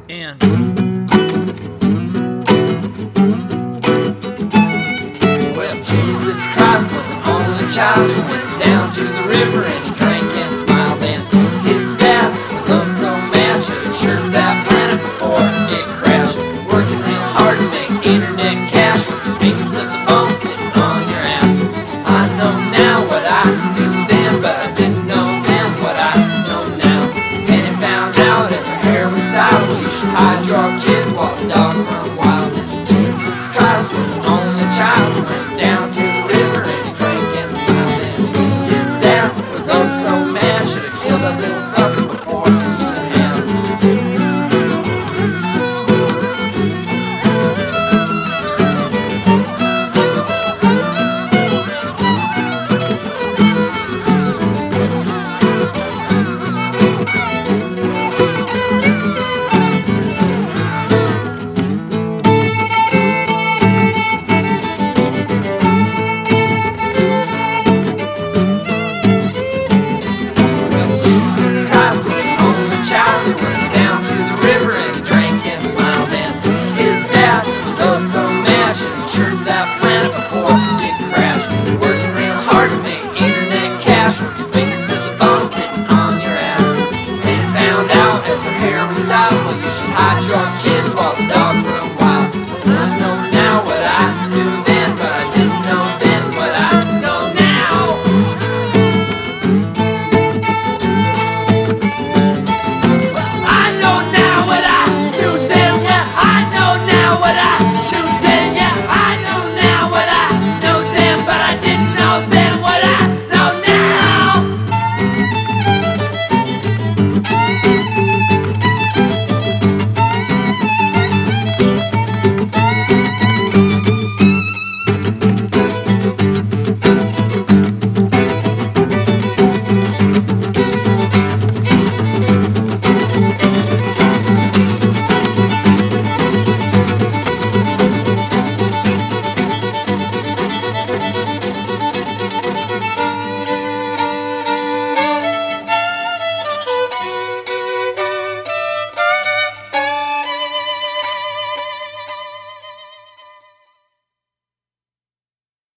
And well, Jesus Christ was an only child who went down to the river and he drank and smiled. And his dad was oh so mad, should have chirped that planet before it crashed. Working real hard to make internet cash with your fingers to the bone sitting on your ass. I know now what I knew then, but I didn't know then what I know now. And it found out as her hair was styled, well, you should hide your kids while the dogs run wild.